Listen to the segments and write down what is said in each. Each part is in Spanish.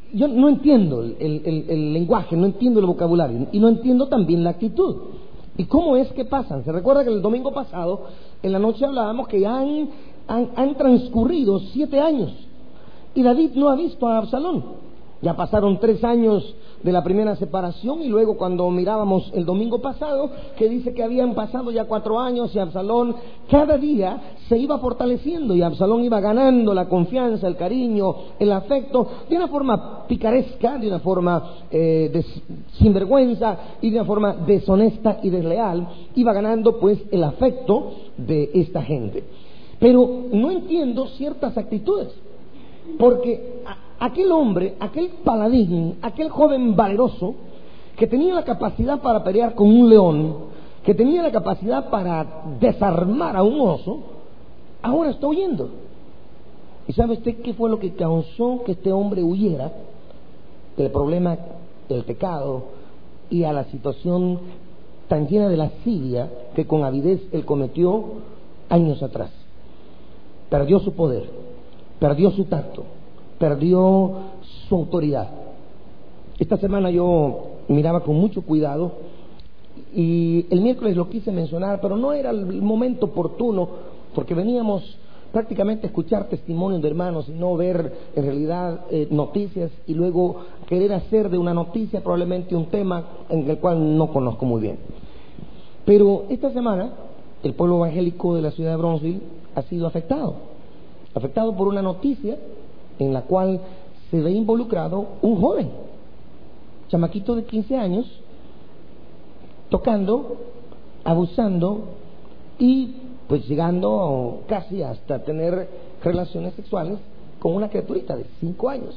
yo no entiendo el lenguaje, no entiendo el vocabulario y no entiendo también la actitud. ¿Y cómo es que pasan? Se recuerda que el domingo pasado, en la noche hablábamos que ya han transcurrido 7 años y David no ha visto a Absalón. Ya pasaron 3 años de la primera separación y luego cuando mirábamos el domingo pasado, que dice que habían pasado ya 4 años y Absalón cada día se iba fortaleciendo y Absalón iba ganando la confianza, el cariño, el afecto, de una forma picaresca, de una forma sinvergüenza y de una forma deshonesta y desleal, iba ganando pues el afecto de esta gente. Pero no entiendo ciertas actitudes, porque aquel hombre, aquel paladín, aquel joven valeroso, que tenía la capacidad para pelear con un león, que tenía la capacidad para desarmar a un oso, ahora está huyendo. ¿Y sabe usted qué fue lo que causó que este hombre huyera del problema del pecado y a la situación tan llena de lascivia que con avidez él cometió años atrás? Perdió su poder, perdió su tacto, perdió su autoridad. Esta semana yo miraba con mucho cuidado y el miércoles lo quise mencionar, pero no era el momento oportuno, porque veníamos prácticamente a escuchar testimonios de hermanos y no ver en realidad noticias y luego querer hacer de una noticia probablemente un tema en el cual no conozco muy bien. Pero esta semana el pueblo evangélico de la ciudad de Bronzeville ha sido afectado por una noticia en la cual se ve involucrado un joven, chamaquito de 15 años, tocando, abusando y pues llegando casi hasta tener relaciones sexuales con una criaturita de 5 años.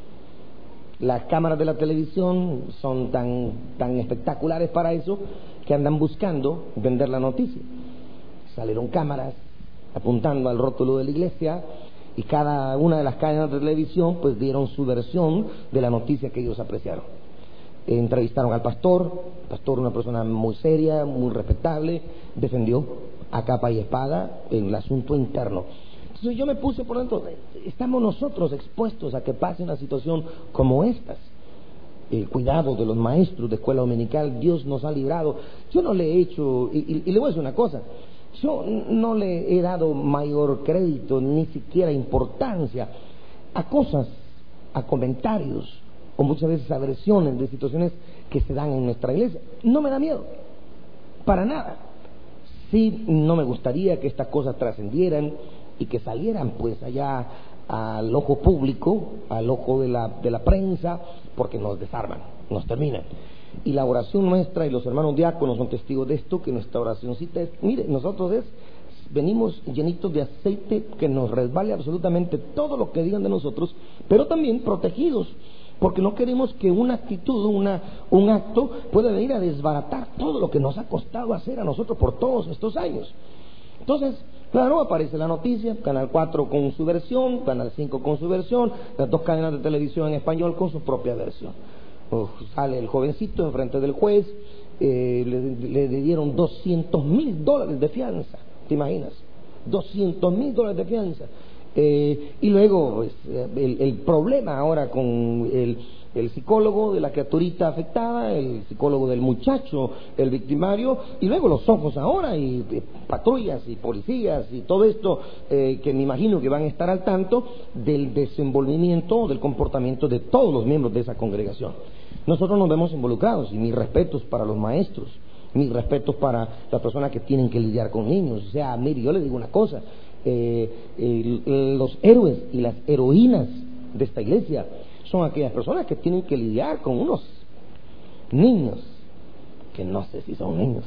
Las cámaras de la televisión son tan espectaculares para eso que andan buscando vender la noticia. Salieron cámaras apuntando al rótulo de la iglesia y cada una de las cadenas de televisión pues dieron su versión de la noticia que ellos apreciaron. Entrevistaron al pastor, una persona muy seria, muy respetable, defendió a capa y espada el asunto interno. Entonces yo me puse por dentro, estamos nosotros expuestos a que pase una situación como estas. El cuidado de los maestros de escuela dominical, Dios nos ha librado. Yo no le he hecho, y le voy a decir una cosa, yo no le he dado mayor crédito, ni siquiera importancia a cosas, a comentarios, o muchas veces a versiones de situaciones que se dan en nuestra iglesia. No me da miedo, para nada. Sí, no me gustaría que estas cosas trascendieran y que salieran pues allá al ojo público, al ojo de la prensa, porque nos desarman, nos terminan. Y la oración nuestra, y los hermanos diáconos son testigos de esto, que nuestra oracióncita es, mire, nosotros venimos llenitos de aceite que nos resbale absolutamente todo lo que digan de nosotros, pero también protegidos, porque no queremos que una actitud, un acto pueda venir a desbaratar todo lo que nos ha costado hacer a nosotros por todos estos años. Entonces, claro, aparece la noticia, Canal 4 con su versión, Canal 5 con su versión, las 2 cadenas de televisión en español con su propia versión. Sale el jovencito enfrente del juez, le dieron $200,000 de fianza, ¿te imaginas? $200,000 de fianza. Y luego pues, el problema ahora con el psicólogo de la criaturita afectada, el psicólogo del muchacho, el victimario, y luego los ojos ahora, y patrullas y policías y todo esto, que me imagino que van a estar al tanto del desenvolvimiento, del comportamiento de todos los miembros de esa congregación. Nosotros nos vemos involucrados, y mis respetos para los maestros, mis respetos para las personas que tienen que lidiar con niños. O sea, mire, yo le digo una cosa, los héroes y las heroínas de esta iglesia son aquellas personas que tienen que lidiar con unos niños que no sé si son niños,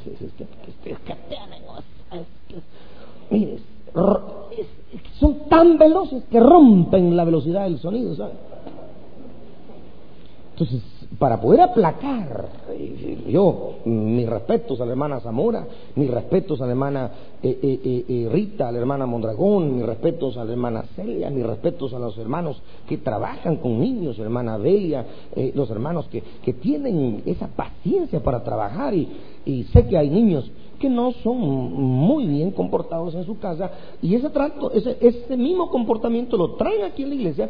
mire, son tan veloces que rompen la velocidad del sonido, ¿sabes? Entonces, para poder aplacar, mis respetos a la hermana Zamora, mis respetos a la hermana Rita, a la hermana Mondragón, mis respetos a la hermana Celia, mis respetos a los hermanos que trabajan con niños, hermana Belia, los hermanos que tienen esa paciencia para trabajar, y sé que hay niños que no son muy bien comportados en su casa, y ese mismo comportamiento lo traen aquí en la iglesia,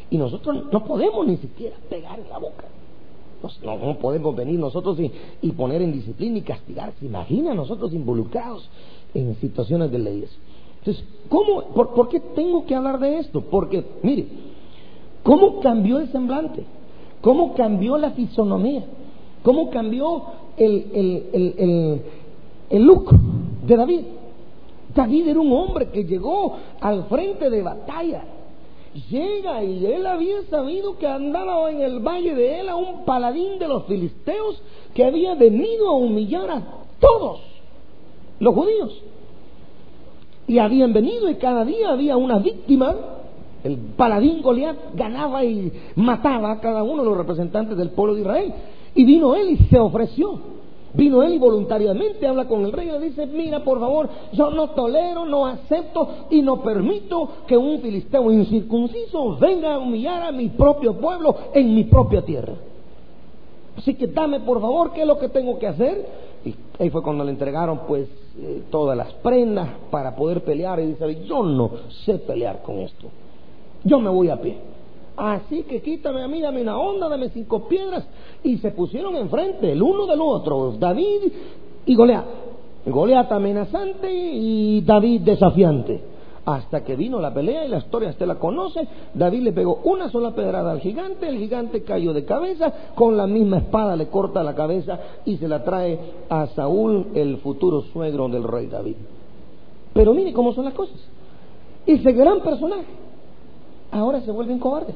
Y nosotros no podemos ni siquiera pegar en la boca. No podemos venir nosotros y poner en disciplina y castigar. ¿Se imagina nosotros involucrados en situaciones de leyes? Entonces, ¿por qué tengo que hablar de esto? Porque, mire, ¿cómo cambió el semblante? ¿Cómo cambió la fisonomía? ¿Cómo cambió el look de David? David era un hombre que llegó al frente de batalla. Llega y él había sabido que andaba en el valle de Ela un paladín de los filisteos que había venido a humillar a todos los judíos. Y habían venido y cada día había una víctima. El paladín Goliat ganaba y mataba a cada uno de los representantes del pueblo de Israel. Y vino él y se ofreció. Vino él y voluntariamente habla con el rey y le dice: mira, por favor, yo no tolero, no acepto y no permito que un filisteo incircunciso venga a humillar a mi propio pueblo en mi propia tierra. Así que dame, por favor, ¿qué es lo que tengo que hacer? Y ahí fue cuando le entregaron pues todas las prendas para poder pelear. Y dice: yo no sé pelear con esto, yo me voy a pie. Así que quítame a mí, dame una onda, dame 5 piedras. Y se pusieron enfrente el uno del otro, David y Goliat. Goliat amenazante y David desafiante. Hasta que vino la pelea, y la historia usted la conoce. David le pegó una sola pedrada al gigante, el gigante cayó de cabeza, con la misma espada le corta la cabeza y se la trae a Saúl, el futuro suegro del rey David. Pero mire cómo son las cosas. Ese gran personaje ahora se vuelve un cobarde.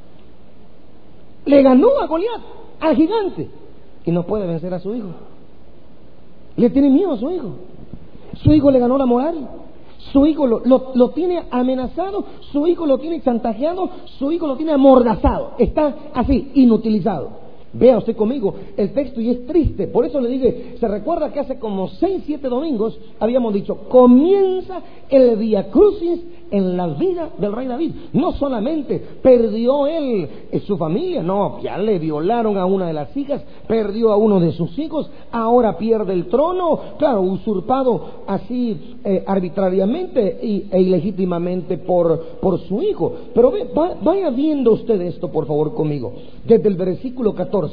Le ganó a Goliat, al gigante, y no puede vencer a su hijo. Le tiene miedo a su hijo. Su hijo le ganó la moral. Su hijo lo tiene amenazado, su hijo lo tiene chantajeado, su hijo lo tiene amordazado. Está así, inutilizado. Vea usted conmigo el texto y es triste. Por eso le dije, se recuerda que hace como 6-7 domingos habíamos dicho: comienza el Vía Crucis en la vida del rey David. No solamente perdió él su familia, no, ya le violaron a una de las hijas, perdió a uno de sus hijos, ahora pierde el trono, claro, usurpado así arbitrariamente e ilegítimamente por su hijo. Pero vaya viendo usted esto, por favor, conmigo, desde el versículo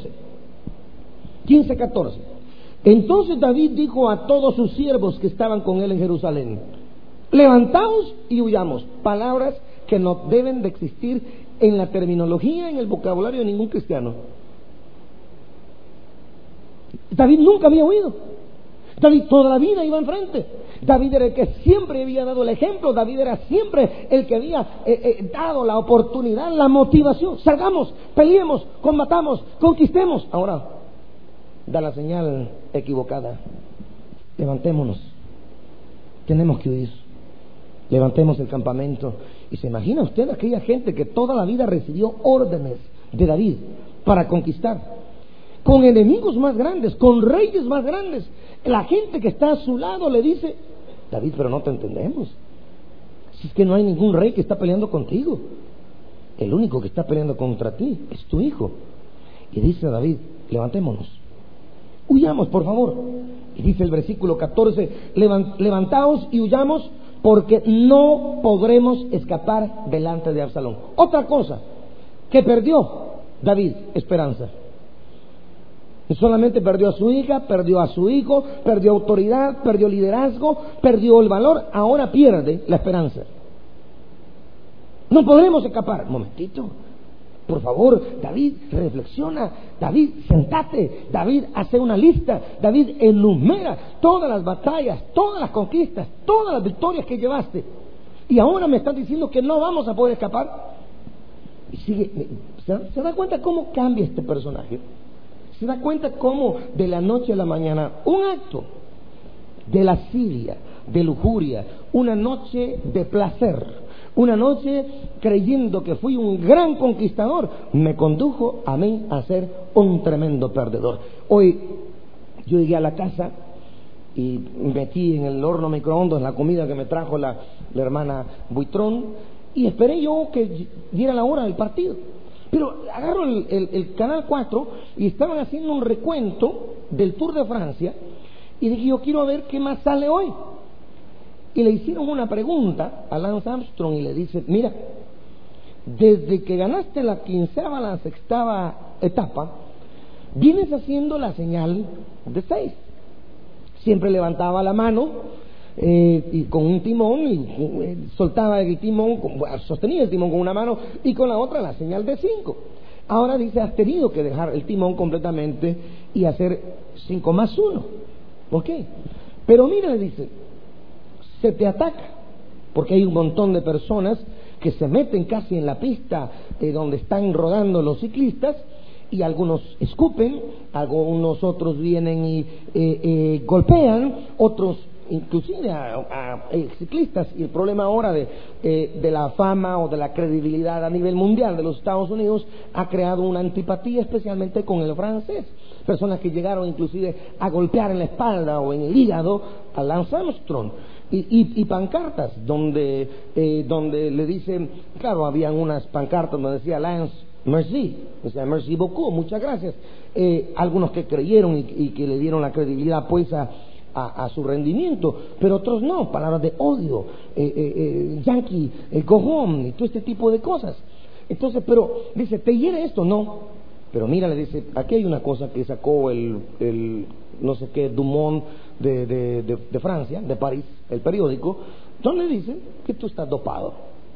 15-14. Entonces David dijo a todos sus siervos que estaban con él en Jerusalén: levantaos y huyamos. Palabras que no deben de existir en la terminología, en el vocabulario de ningún cristiano. David nunca había huido. David toda la vida iba enfrente. David era el que siempre había dado el ejemplo. David era siempre el que había dado la oportunidad, la motivación. Salgamos, peleemos, combatamos, conquistemos. Ahora da la señal equivocada. Levantémonos, tenemos que huir. Levantemos el campamento. Y se imagina usted aquella gente que toda la vida recibió órdenes de David para conquistar, con enemigos más grandes, con reyes más grandes. La gente que está a su lado le dice: David, pero no te entendemos. Si es que no hay ningún rey que está peleando contigo, el único que está peleando contra ti es tu hijo. Y dice David: levantémonos, huyamos, por favor. Y dice el versículo 14: levantaos y huyamos, porque no podremos escapar delante de Absalón. Otra cosa que perdió David: esperanza. No solamente perdió a su hija, perdió a su hijo, perdió autoridad, perdió liderazgo, perdió el valor, ahora pierde la esperanza. No podremos escapar. Momentito, por favor, David, reflexiona. David, sentate. David, hace una lista. David, enumera todas las batallas, todas las conquistas, todas las victorias que llevaste. Y ahora me están diciendo que no vamos a poder escapar. Y sigue. ¿Se da cuenta cómo cambia este personaje? ¿Se da cuenta cómo de la noche a la mañana un acto de lascivia, de lujuria, una noche de placer, una noche creyendo que fui un gran conquistador, me condujo a mí a ser un tremendo perdedor? Hoy yo llegué a la casa y metí en el horno microondas la comida que me trajo la hermana Buitrón y esperé yo que diera la hora del partido. Pero agarro el Canal 4 y estaban haciendo un recuento del Tour de Francia y dije: yo quiero ver qué más sale hoy. Y le hicieron una pregunta a Lance Armstrong y le dice: mira, desde que ganaste la 15ª, la 6ª etapa, vienes haciendo la señal de 6. Siempre levantaba la mano y con un timón y soltaba el timón, sostenía el timón con una mano y con la otra la señal de 5. Ahora dice, has tenido que dejar el timón completamente y hacer 5 más 1. ¿Por qué? Pero mira, le dice, se te ataca, porque hay un montón de personas que se meten casi en la pista donde están rodando los ciclistas, y algunos escupen, algunos otros vienen y golpean, otros inclusive a ciclistas. Y el problema ahora de la fama o de la credibilidad a nivel mundial de los Estados Unidos ha creado una antipatía, especialmente con el francés. Personas que llegaron inclusive a golpear en la espalda o en el hígado a Lance Armstrong. Y pancartas donde le dicen, claro, habían unas pancartas donde decía Lance merci, o sea, merci beaucoup, muchas gracias. Algunos que creyeron y que le dieron la credibilidad pues a su rendimiento, pero otros no, palabras de odio, yankee, go home, y todo este tipo de cosas. Entonces, pero dice, ¿te hiere esto? No. Pero mira, le dice, aquí hay una cosa que sacó el no sé qué, Dumont de Francia, de París, el periódico, donde dice que tú estás dopado,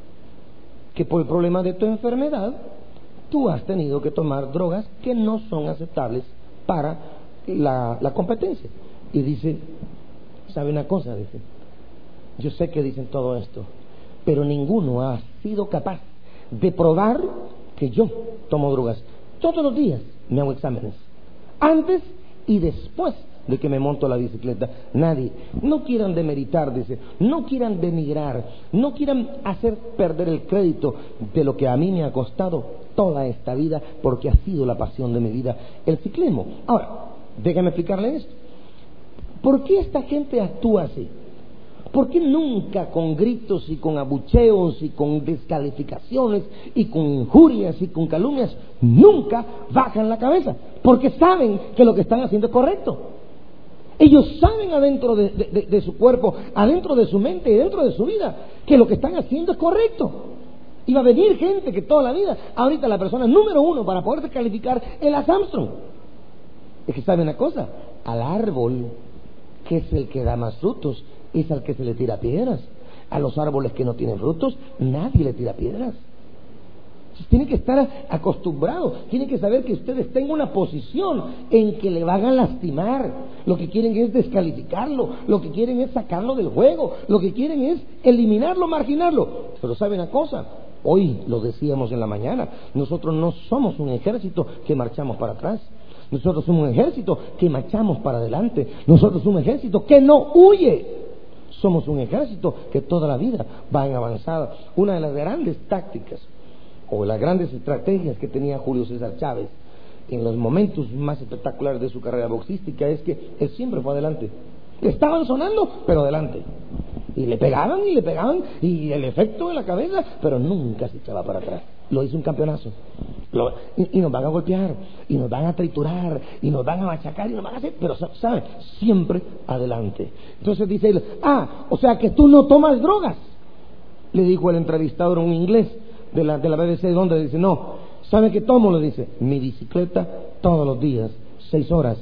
que por el problema de tu enfermedad tú has tenido que tomar drogas que no son aceptables para la competencia. Y dice, ¿sabe una cosa? Dice, yo sé que dicen todo esto, pero ninguno ha sido capaz de probar que yo tomo drogas. Todos los días me hago exámenes, antes y después de que me monto la bicicleta. Nadie. No quieran demeritar, dice, no quieran denigrar, no quieran hacer perder el crédito de lo que a mí me ha costado toda esta vida, porque ha sido la pasión de mi vida, el ciclismo. Ahora, déjame explicarle esto. ¿Por qué esta gente actúa así? ¿Por qué nunca con gritos y con abucheos y con descalificaciones y con injurias y con calumnias nunca bajan la cabeza? Porque saben que lo que están haciendo es correcto. Ellos saben adentro de su cuerpo, adentro de su mente y dentro de su vida, que lo que están haciendo es correcto. Y va a venir gente que toda la vida, ahorita la persona número 1 para poder calificar es Lance Armstrong. Es que sabe una cosa, al árbol que es el que da más frutos es al que se le tira piedras. A los árboles que no tienen frutos nadie le tira piedras. Entonces, tiene que estar acostumbrado, tiene que saber que usted está en una posición en que le van a lastimar. Lo que quieren es descalificarlo, lo que quieren es sacarlo del juego, lo que quieren es eliminarlo, marginarlo. Pero sabe una cosa, hoy lo decíamos en la mañana, nosotros no somos un ejército que marchamos para atrás. Nosotros somos un ejército que marchamos para adelante. Nosotros somos un ejército que no huye. Somos un ejército que toda la vida va en avanzada. Una de las grandes tácticas o las grandes estrategias que tenía Julio César Chávez en los momentos más espectaculares de su carrera boxística es que él siempre fue adelante. Le estaban sonando, pero adelante. Y le pegaban y el efecto en la cabeza, pero nunca se echaba para atrás. Lo hizo un campeonazo. Y nos van a golpear, y nos van a triturar, y nos van a machacar, y nos van a hacer, pero ¿sabe? Siempre adelante. Entonces dice él, o sea que tú no tomas drogas, le dijo el entrevistador, un inglés de la BBC, donde dice, no, ¿sabe qué tomo? Le dice, mi bicicleta todos los días, 6 horas,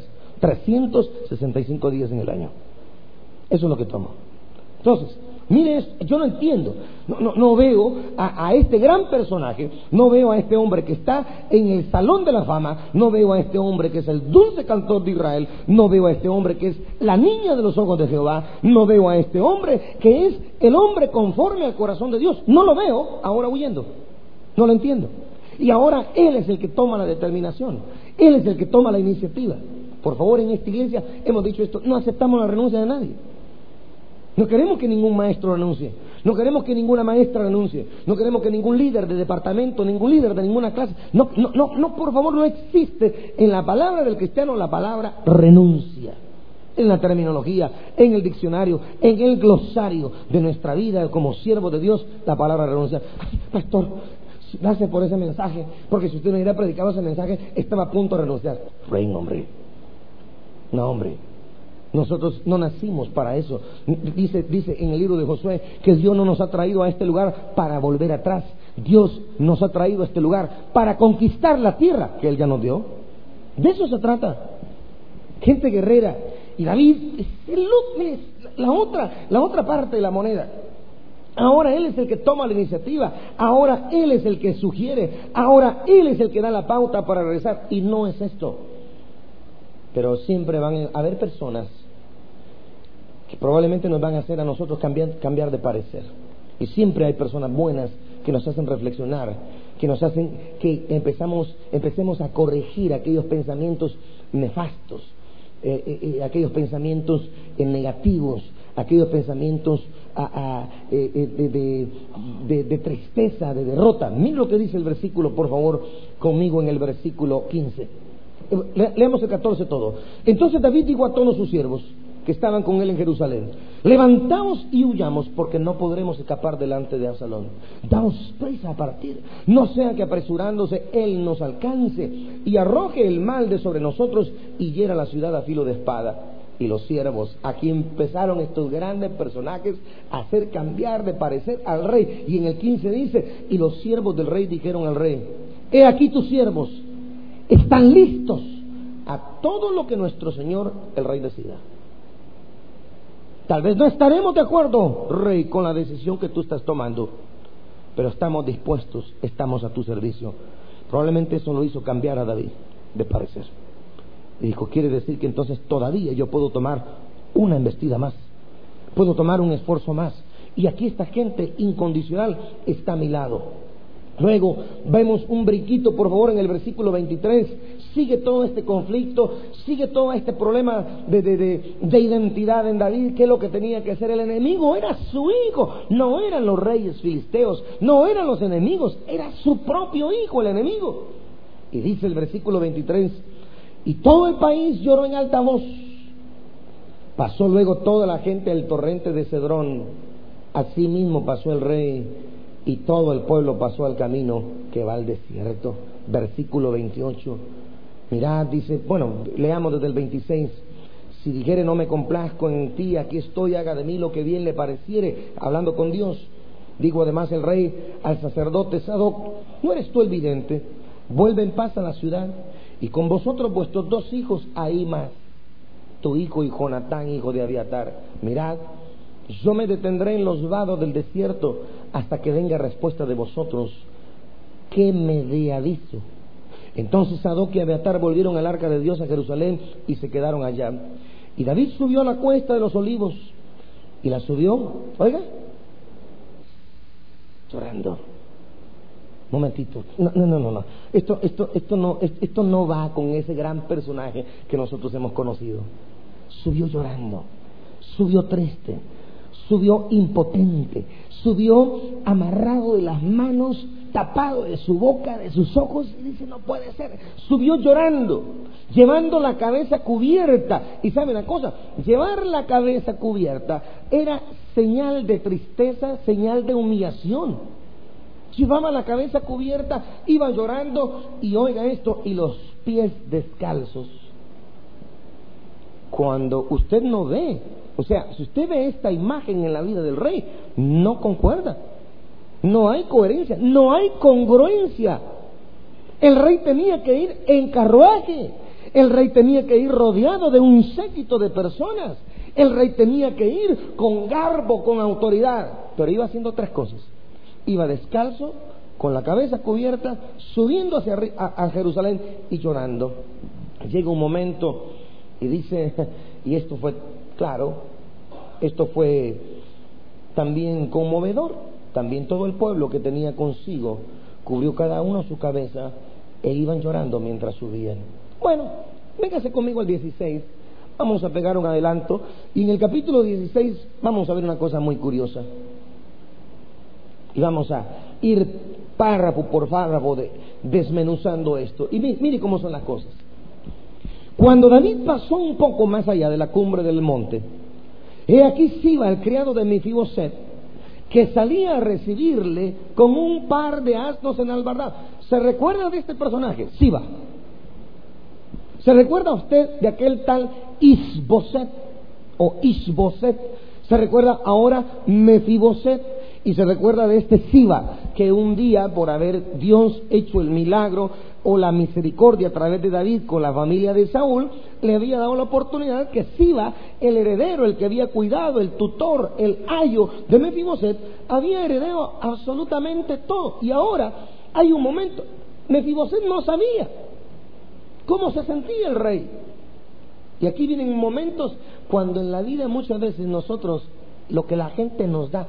365 días en el año. Eso es lo que tomo. Entonces, mire, yo no entiendo, no veo a este gran personaje, no veo a este hombre que está en el Salón de la Fama, no veo a este hombre que es el dulce cantor de Israel, no veo a este hombre que es la niña de los ojos de Jehová, no veo a este hombre que es el hombre conforme al corazón de Dios. No lo veo ahora huyendo, no lo entiendo. Y ahora él es el que toma la determinación, él es el que toma la iniciativa. Por favor, en esta iglesia hemos dicho esto, no aceptamos la renuncia de nadie. No queremos que ningún maestro renuncie, no queremos que ninguna maestra renuncie, no queremos que ningún líder de departamento, ningún líder de ninguna clase, no, por favor, no existe en la palabra del cristiano la palabra renuncia. En la terminología, en el diccionario, en el glosario de nuestra vida como siervo de Dios, la palabra renuncia. Ay, pastor, gracias por ese mensaje, porque si usted no hubiera predicado ese mensaje, estaba a punto de renunciar. Rein, hombre. No, hombre. Nosotros no nacimos para eso. Dice en el libro de Josué que Dios no nos ha traído a este lugar para volver atrás, Dios nos ha traído a este lugar para conquistar la tierra que Él ya nos dio. De eso se trata. Gente guerrera. Y David es la otra parte de la moneda. Ahora Él es el que toma la iniciativa. Ahora Él es el que sugiere. Ahora Él es el que da la pauta para regresar. Y no es esto. Pero siempre van a haber personas que probablemente nos van a hacer a nosotros cambiar de parecer. Y siempre hay personas buenas que nos hacen reflexionar, que nos hacen que empecemos a corregir aquellos pensamientos nefastos, aquellos pensamientos negativos, aquellos pensamientos de tristeza, de derrota. Miren lo que dice el versículo, por favor, conmigo en el versículo 15. Leamos el 14 todo. Entonces David dijo a todos sus siervos que estaban con él en Jerusalén: levantaos y huyamos, porque no podremos escapar delante de Absalón. Daos prisa a partir, no sea que apresurándose él nos alcance y arroje el mal de sobre nosotros y hiera la ciudad a filo de espada. Y los siervos, aquí empezaron estos grandes personajes a hacer cambiar de parecer al rey. Y en el 15 dice: y los siervos del rey dijeron al rey: he aquí tus siervos están listos a todo lo que nuestro señor el rey decida. Tal vez no estaremos de acuerdo, rey, con la decisión que tú estás tomando, pero estamos dispuestos, estamos a tu servicio. Probablemente eso lo hizo cambiar a David de parecer. Y dijo: quiere decir que entonces todavía yo puedo tomar una embestida más, puedo tomar un esfuerzo más, y aquí esta gente incondicional está a mi lado. Luego vemos un brinquito, por favor, en el versículo 23. Sigue todo este conflicto, sigue todo este problema de identidad en David. ¿Qué es lo que tenía que hacer? El enemigo era su hijo, no eran los reyes filisteos, no eran los enemigos, era su propio hijo el enemigo. Y dice el versículo 23: y todo el país lloró en alta voz. Pasó luego toda la gente al torrente de Cedrón. Asimismo pasó el rey, y todo el pueblo pasó al camino que va al desierto. Versículo 28. Mirad, dice, bueno, leamos desde el 26. Si dijere: no me complazco en ti, aquí estoy, haga de mí lo que bien le pareciere. Hablando con Dios. Digo además el rey al sacerdote Sadoc: ¿no eres tú el vidente? Vuelve en paz a la ciudad, y con vosotros vuestros 2 hijos, Ahimaas, tu hijo, y Jonatán, hijo de Abiatar. Mirad, yo me detendré en los vados del desierto hasta que venga respuesta de vosotros, que me dé aviso. Entonces Sadoc y Abiatar volvieron al arca de Dios a Jerusalén y se quedaron allá. Y David subió a la cuesta de los olivos, y la subió, oiga, llorando. Momentito, no. Esto no va con ese gran personaje que nosotros hemos conocido. Subió llorando, subió triste, subió impotente, subió amarrado de las manos, tapado de su boca, de sus ojos, y dice: no puede ser. Subió llorando, llevando la cabeza cubierta. Y sabe una cosa, llevar la cabeza cubierta era señal de tristeza, señal de humillación. Llevaba la cabeza cubierta, iba llorando, y oiga esto, y los pies descalzos. Cuando usted no ve, o sea, si usted ve esta imagen en la vida del rey, no concuerda, no hay coherencia, no hay congruencia. El rey tenía que ir en carruaje, el rey tenía que ir rodeado de un séquito de personas, el rey tenía que ir con garbo, con autoridad, pero iba haciendo 3 cosas. Iba descalzo, con la cabeza cubierta, subiendo a Jerusalén y llorando. Llega un momento y dice, y esto fue claro, esto fue también conmovedor. También todo el pueblo que tenía consigo cubrió cada uno su cabeza e iban llorando mientras subían. Bueno, véngase conmigo al 16. Vamos a pegar un adelanto, y en el capítulo 16 vamos a ver una cosa muy curiosa. Y vamos a ir párrafo por párrafo desmenuzando esto. Y mire cómo son las cosas. Cuando David pasó un poco más allá de la cumbre del monte, he aquí Siba, el criado de Mefiboset, que salía a recibirle con un par de asnos en albardad. ¿Se recuerda de este personaje? Siba. ¿Se recuerda usted de aquel tal Isboset o Isboset? ¿Se recuerda ahora Mefiboset? Y se recuerda de este Siba, que un día, por haber Dios hecho el milagro o la misericordia a través de David con la familia de Saúl, le había dado la oportunidad que Siba, el heredero, el que había cuidado, el tutor, el ayo de Mefiboset, había heredado absolutamente todo. Y ahora hay un momento, Mefiboset no sabía cómo se sentía el rey. Y aquí vienen momentos cuando en la vida muchas veces nosotros, lo que la gente nos da,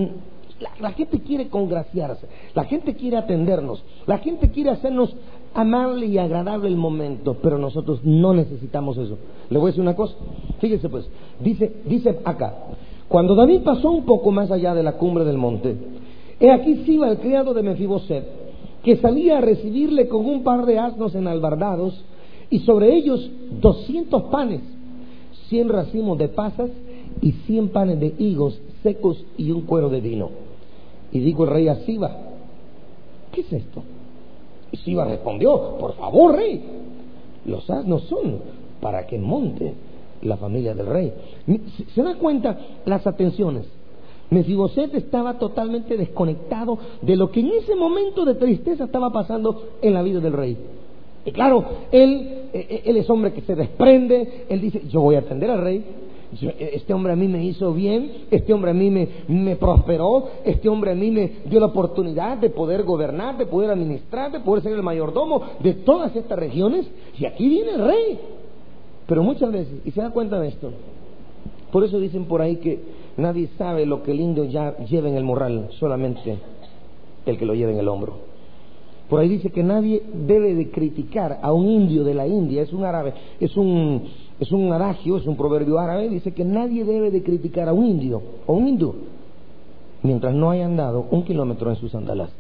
la gente quiere congraciarse, la gente quiere atendernos, la gente quiere hacernos amable y agradable el momento, pero nosotros no necesitamos eso. Le voy a decir una cosa, fíjese pues, dice acá, cuando David pasó un poco más allá de la cumbre del monte, he aquí Siba, el criado de Mefiboset, que salía a recibirle con un par de asnos enalbardados, y sobre ellos 200 panes, 100 racimos de pasas y 100 panes de higos secos y un cuero de vino. Y dijo el rey a Siba, ¿qué es esto? Y Siba respondió, por favor, rey, los asnos son para que monte la familia del rey. ¿Se da cuenta las atenciones? Mefiboset estaba totalmente desconectado de lo que en ese momento de tristeza estaba pasando en la vida del rey. Y claro, él es hombre que se desprende, él dice, yo voy a atender al rey, este hombre a mí me hizo bien, este hombre a mí me prosperó, este hombre a mí me dio la oportunidad de poder gobernar, de poder administrar, de poder ser el mayordomo de todas estas regiones, y aquí viene el rey. Pero muchas veces, y se da cuenta de esto, por eso dicen por ahí que nadie sabe lo que el indio ya lleva en el morral, solamente el que lo lleva en el hombro. Por ahí dice que nadie debe de criticar a un indio de la India, es un árabe, es un adagio, es un proverbio árabe, dice que nadie debe de criticar a un indio o un hindú mientras no haya andado 1 kilómetro en sus sandalas.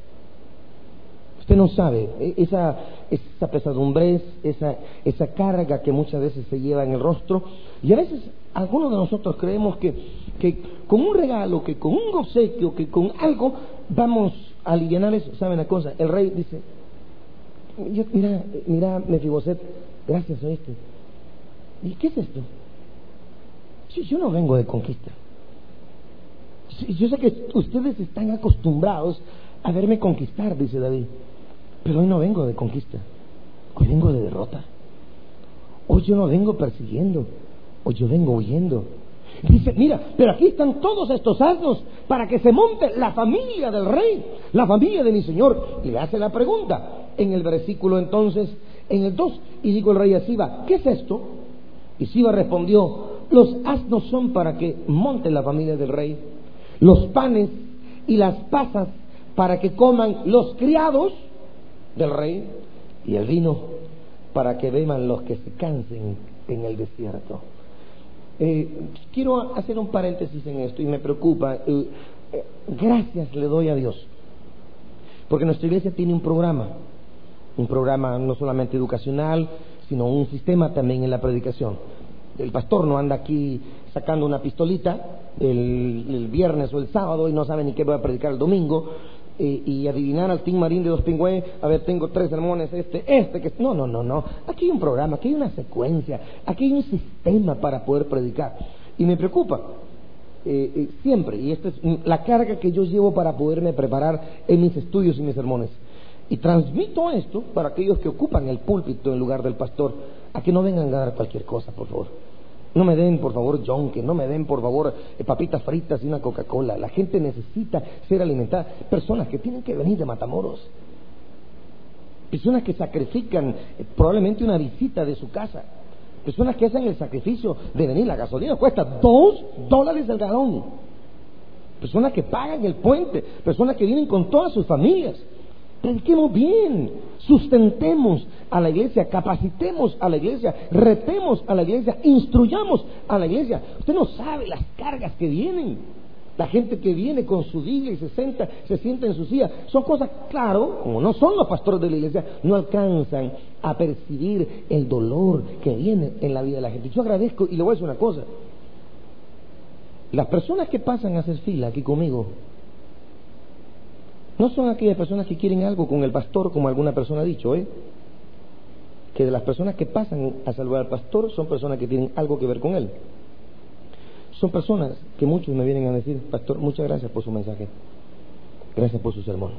Usted no sabe, esa pesadumbre, esa carga que muchas veces se lleva en el rostro, y a veces algunos de nosotros creemos que con un regalo, que con un obsequio, que con algo vamos a aliviar eso. ¿Saben la cosa? El rey dice, mira Mefiboset, gracias, ¿oíste? ¿Y qué es esto? Yo no vengo de conquista. Yo sé que ustedes están acostumbrados a verme conquistar, dice David, pero hoy no vengo de conquista, hoy vengo de derrota. Hoy yo no vengo persiguiendo, hoy yo vengo huyendo. Dice, mira, pero aquí están todos estos asnos para que se monte la familia del rey, la familia de mi señor. Y le hace la pregunta en el versículo entonces, en el 2, y dijo el rey a Siba, ¿qué es esto? Y Siba respondió, los asnos son para que monte la familia del rey, los panes y las pasas para que coman los criados del rey, y el vino para que beban los que se cansen en el desierto. Quiero hacer un paréntesis en esto y me preocupa. Gracias le doy a Dios, porque nuestra iglesia tiene un programa no solamente educacional, sino un sistema también en la predicación. El pastor no anda aquí sacando una pistolita el viernes o el sábado y no sabe ni qué voy a predicar el domingo, y adivinar al Tim Marín de Dos Pingües, a ver, tengo 3 sermones, que no, aquí hay un programa, aquí hay una secuencia, aquí hay un sistema para poder predicar, y me preocupa siempre, y esta es la carga que yo llevo para poderme preparar en mis estudios y mis sermones, y transmito esto para aquellos que ocupan el púlpito en lugar del pastor, a que no vengan a dar cualquier cosa, por favor. No me den, por favor, yonque, no me den, por favor, papitas fritas y una Coca-Cola. La gente necesita ser alimentada. Personas que tienen que venir de Matamoros. Personas que sacrifican probablemente una visita de su casa. Personas que hacen el sacrificio de venir. La gasolina cuesta $2 el galón. Personas que pagan el puente. Personas que vienen con todas sus familias. Prediquemos bien, sustentemos a la iglesia, capacitemos a la iglesia, retemos a la iglesia, instruyamos a la iglesia. Usted no sabe las cargas que vienen. La gente que viene con su Biblia y se sienta en su silla. Son cosas, claro, como no son los pastores de la iglesia, no alcanzan a percibir el dolor que viene en la vida de la gente. Yo agradezco, y le voy a decir una cosa. Las personas que pasan a hacer fila aquí conmigo no son aquellas personas que quieren algo con el pastor, como alguna persona ha dicho, que de las personas que pasan a saludar al pastor son personas que tienen algo que ver con él. Son personas que muchos me vienen a decir, pastor, muchas gracias por su mensaje. Gracias por su sermón.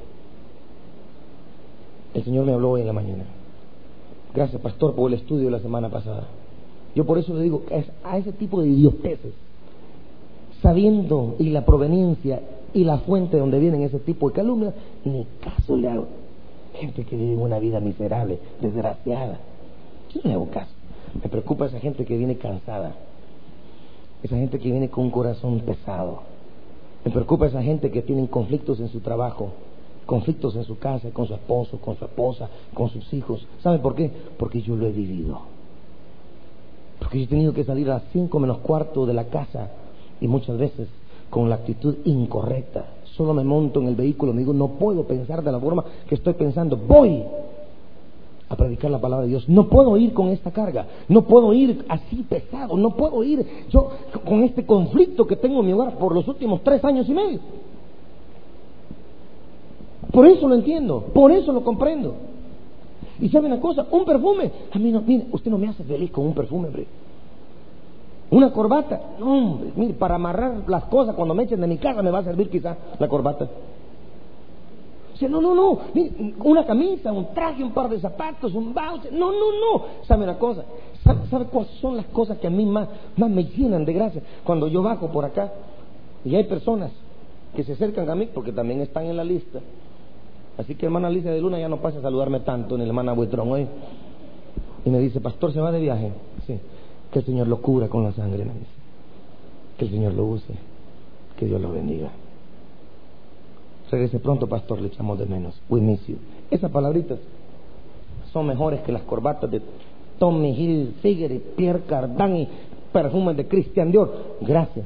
El Señor me habló hoy en la mañana. Gracias, pastor, por el estudio de la semana pasada. Yo por eso le digo a ese tipo de idioteces, sabiendo y la proveniencia y la fuente de donde vienen ese tipo de calumnias, ni caso le hago. Gente que vive una vida miserable, desgraciada, yo no le hago caso. Me preocupa esa gente que viene cansada, esa gente que viene con un corazón pesado. Me preocupa esa gente que tiene conflictos en su trabajo, conflictos en su casa, con su esposo, con su esposa, con sus hijos. ¿Sabe por qué? Porque yo lo he vivido. Porque yo he tenido que salir a las 5 menos cuarto de la casa, y muchas veces con la actitud incorrecta. Solo me monto en el vehículo, me digo, no puedo pensar de la forma que estoy pensando. Voy a predicar la palabra de Dios. No puedo ir con esta carga, no puedo ir así pesado, no puedo ir yo con este conflicto que tengo en mi hogar por los últimos 3 años y medio. Por eso lo entiendo, por eso lo comprendo. Y sabe una cosa, un perfume, a mí no, mire, usted no me hace feliz con un perfume, hombre. Una corbata, no, hombre, mire, para amarrar las cosas cuando me echen de mi casa me va a servir quizá la corbata. O sea, no, mire, una camisa, un traje, un par de zapatos, un voucher, no. ¿Sabe una cosa? ¿Sabe cuáles son las cosas que a mí más me llenan de gracia? Cuando yo bajo por acá y hay personas que se acercan a mí porque también están en la lista. Así que hermana Alicia de Luna ya no pasa a saludarme tanto ni la hermana Buitrón hoy. Y me dice, pastor, ¿se va de viaje? Sí. Que el Señor lo cubra con la sangre, me dice. Que el Señor lo use. Que Dios lo bendiga. Regrese pronto, pastor, le echamos de menos. We miss you. Esas palabritas son mejores que las corbatas de Tommy Hilfiger, Pierre Cardin y perfumes de Christian Dior. Gracias.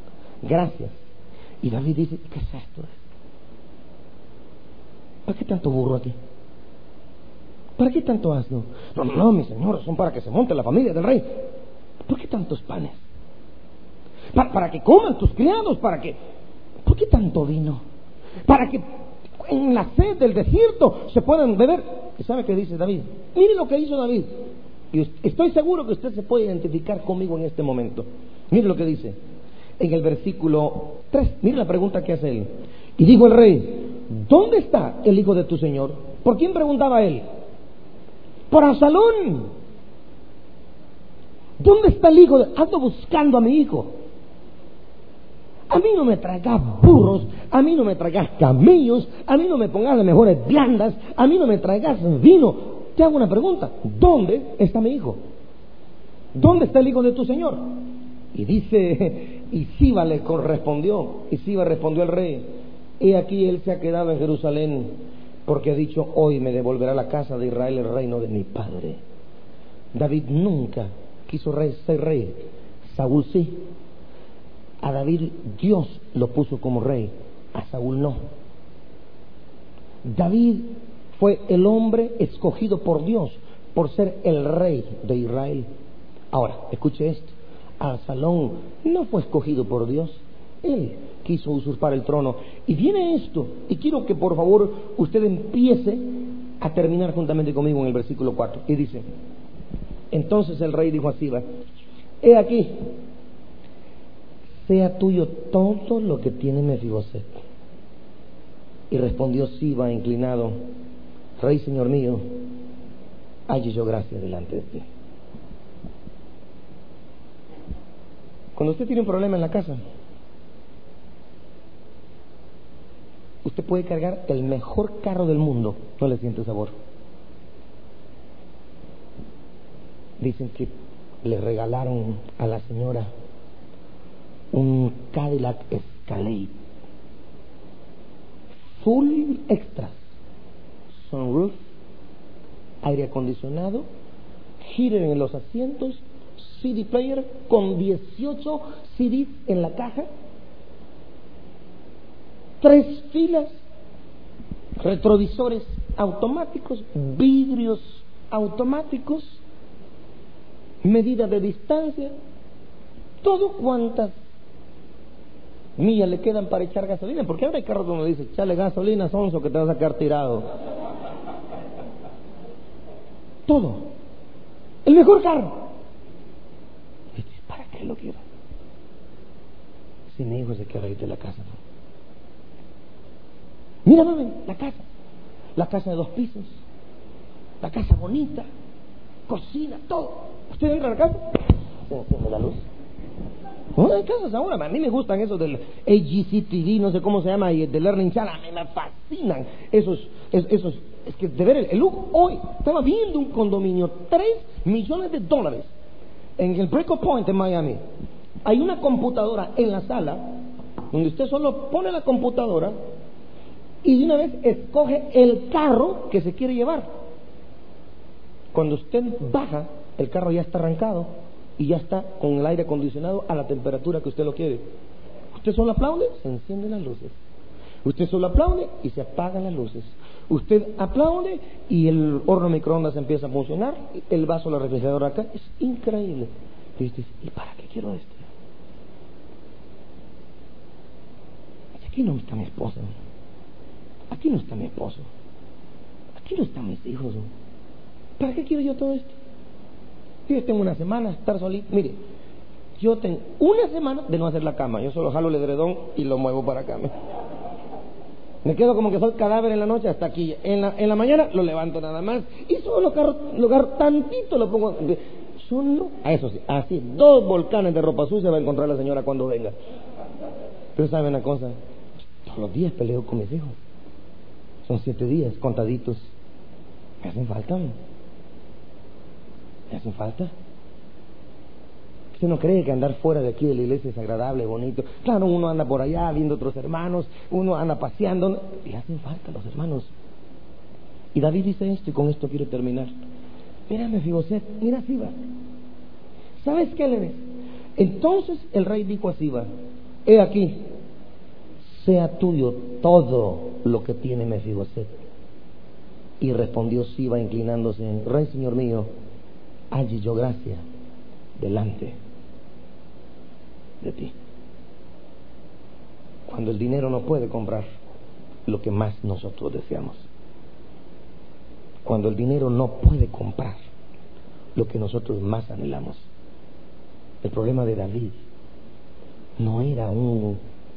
Y David dice, ¿qué es esto? ¿Para qué tanto burro aquí? ¿Para qué tanto asno? No, mi señor, son para que se monte la familia del rey. ¿Por qué tantos panes? Para que coman tus criados, ¿por qué tanto vino? Para que en la sed del desierto se puedan beber. ¿Y sabe qué dice David? Mire lo que hizo David. Y estoy seguro que usted se puede identificar conmigo en este momento. Mire lo que dice en el versículo 3. Mire la pregunta que hace él. Y dijo el rey, ¿dónde está el hijo de tu señor? ¿Por quién preguntaba él? Por Absalón. ¿Dónde está el hijo? Ando buscando a mi hijo. A mí no me traigas burros, a mí no me traigas camellos, a mí no me pongas las mejores viandas, a mí no me traigas vino. Te hago una pregunta, ¿dónde está mi hijo? ¿Dónde está el hijo de tu señor? Y dice, y Siba le correspondió, y Siba respondió al rey, he aquí él se ha quedado en Jerusalén, porque ha dicho, hoy me devolverá la casa de Israel el reino de mi padre. David nunca quiso ser rey, Saúl sí. A David Dios lo puso como rey, a Saúl no. David fue el hombre escogido por Dios por ser el rey de Israel. Ahora, escuche esto, Absalón no fue escogido por Dios, él quiso usurpar el trono. Y viene esto, y quiero que por favor usted empiece a terminar juntamente conmigo en el versículo 4, y dice, entonces el rey dijo a Siba, he aquí, sea tuyo todo lo que tiene Mefiboset. Y respondió Siba inclinado, rey señor mío, halle yo gracia delante de ti. Cuando usted tiene un problema en la casa, usted puede cargar el mejor carro del mundo, no le siente sabor. Dicen que le regalaron a la señora un Cadillac Escalade full extras, sunroof, aire acondicionado, heater en los asientos, CD player con 18 CDs en la caja, 3 filas, retrovisores automáticos, vidrios automáticos, medida de distancia, todo cuantas millas le quedan para echar gasolina, porque ahora hay carros donde dice, echale gasolina, sonso, que te vas a quedar tirado. Todo. El mejor carro. ¿Para qué lo quiero? Si mi hijo se quiere ir de la casa, ¿no? Mira, mami, la casa de 2 pisos, la casa bonita, cocina, todo. ¿Usted entra a la casa? Se enciende la luz. No, hay casas ahora, a mí me gustan esos del AGCTV, no sé cómo se llama, y el de Learning Channel, a mí me fascinan esos, es que de ver el look. Hoy estaba viendo un condominio, $3 millones en el Brickell Point en Miami. Hay una computadora en la sala donde usted solo pone la computadora y de una vez escoge el carro que se quiere llevar. Cuando usted baja, el carro ya está arrancado y ya está con el aire acondicionado a la temperatura que usted lo quiere. Usted solo aplaude, se encienden las luces. Usted solo aplaude y se apagan las luces. Usted aplaude y el horno microondas empieza a funcionar, el vaso de la refrigeradora acá. Es increíble. Y usted dice, ¿y para qué quiero esto? Aquí no está mi esposa, aquí no está mi esposo, aquí no están mis hijos. ¿Para qué quiero yo todo esto? Yo tengo una semana de estar solito. Mire, yo tengo una semana de no hacer la cama. Yo solo jalo el edredón y lo muevo para acá. Me quedo como que soy cadáver en la noche hasta aquí. En la mañana lo levanto nada más y solo lo agarro tantito, lo pongo solo. A eso sí, así 2 volcanes de ropa sucia va a encontrar la señora cuando venga. Pero saben una cosa, todos los días peleo con mis hijos. Son 7 días contaditos. Me hacen falta. ¿Me hacen falta? Usted no cree que andar fuera de aquí de la iglesia es agradable, bonito. Claro, uno anda por allá viendo otros hermanos, uno anda paseando. Le hacen falta los hermanos. Y David dice esto, y con esto quiero terminar. Mira, Mefiboset, mira Siba. ¿Sabes qué le ves? Entonces el rey dijo a Siba: he aquí, sea tuyo todo lo que tiene Mefiboset. Y respondió Siba inclinándose: rey, señor mío, halle yo gracia delante de ti. Cuando el dinero no puede comprar lo que más nosotros deseamos, cuando el dinero no puede comprar lo que nosotros más anhelamos. El problema de David no era un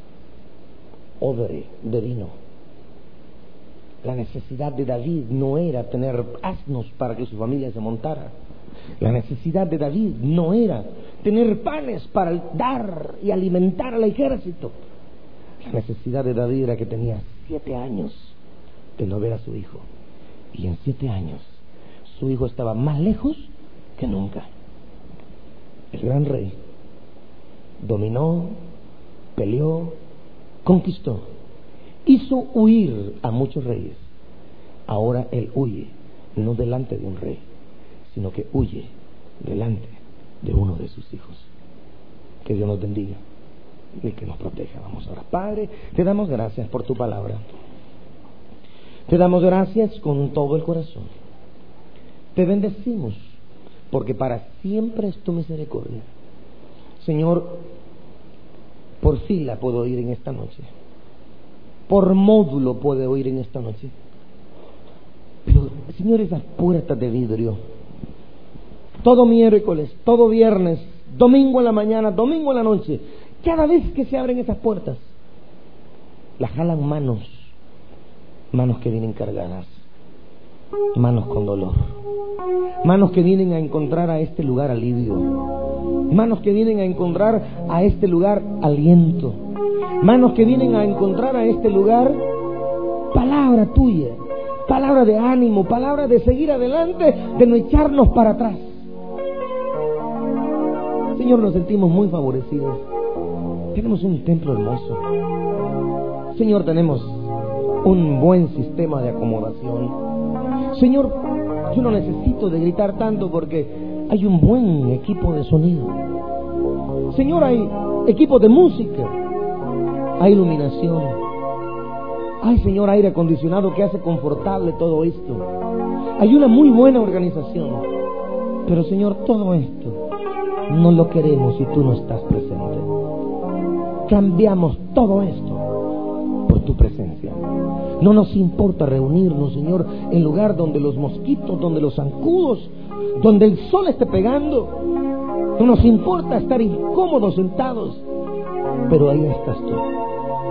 odre de vino. La necesidad de David no era tener asnos para que su familia se montara. La necesidad de David no era tener panes para dar y alimentar al ejército. La necesidad de David era que tenía 7 años de no ver a su hijo. Y en 7 años su hijo estaba más lejos que nunca. El gran rey dominó, peleó, conquistó, hizo huir a muchos reyes. Ahora él huye, no delante de un rey, sino que huye delante de uno de sus hijos. Que Dios nos bendiga y que nos proteja. Vamos a orar. Padre, te damos gracias por tu palabra. Te damos gracias con todo el corazón. Te bendecimos porque para siempre es tu misericordia. Señor, por fila puedo oír en esta noche, por módulo puedo oír en esta noche, pero Señor, esas puertas de vidrio, todo miércoles, todo viernes, domingo en la mañana, domingo en la noche, cada vez que se abren esas puertas, las jalan manos que vienen cargadas, manos con dolor, manos que vienen a encontrar a este lugar alivio, manos que vienen a encontrar a este lugar aliento, manos que vienen a encontrar a este lugar palabra tuya, palabra de ánimo, palabra de seguir adelante, de no echarnos para atrás. Señor, nos sentimos muy favorecidos. Tenemos un templo hermoso. Señor, tenemos un buen sistema de acomodación. Señor, yo no necesito de gritar tanto porque hay un buen equipo de sonido. Señor, hay equipos de música, hay iluminación, hay, Señor, aire acondicionado que hace confortable todo esto. Hay una muy buena organización. Pero, Señor, todo esto no lo queremos si tú no estás presente. Cambiamos todo esto por tu presencia. No nos importa reunirnos, Señor, en lugar donde los mosquitos, donde los zancudos, donde el sol esté pegando. No nos importa estar incómodos sentados, pero ahí estás tú.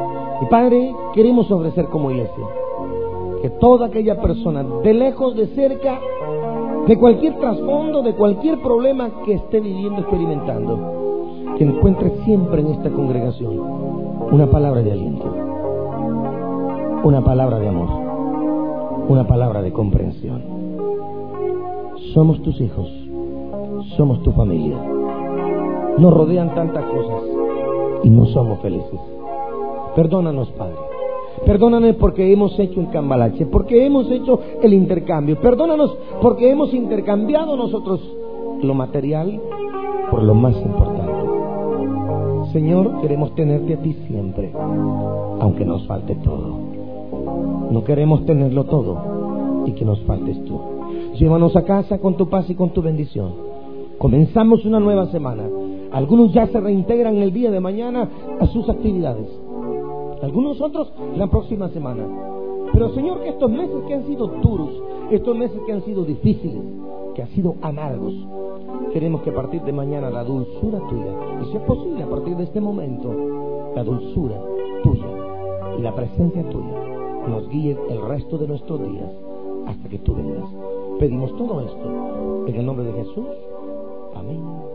Y Padre, queremos ofrecer como iglesia que toda aquella persona, de lejos, de cerca, de cualquier trasfondo, de cualquier problema que esté viviendo, experimentando, que encuentre siempre en esta congregación una palabra de aliento, una palabra de amor, una palabra de comprensión. Somos tus hijos, somos tu familia. Nos rodean tantas cosas y no somos felices. Perdónanos, Padre. Perdónanos porque hemos hecho el cambalache, porque hemos hecho el intercambio. Perdónanos porque hemos intercambiado nosotros lo material por lo más importante. Señor, queremos tenerte a ti siempre, aunque nos falte todo. No queremos tenerlo todo y que nos faltes tú. Llévanos a casa con tu paz y con tu bendición. Comenzamos una nueva semana. Algunos ya se reintegran el día de mañana a sus actividades. Algunos otros la próxima semana. Pero Señor, que estos meses que han sido duros, estos meses que han sido difíciles, que han sido amargos, queremos que a partir de mañana la dulzura tuya, y si es posible a partir de este momento, la dulzura tuya y la presencia tuya nos guíe el resto de nuestros días hasta que tú vengas. Pedimos todo esto en el nombre de Jesús. Amén.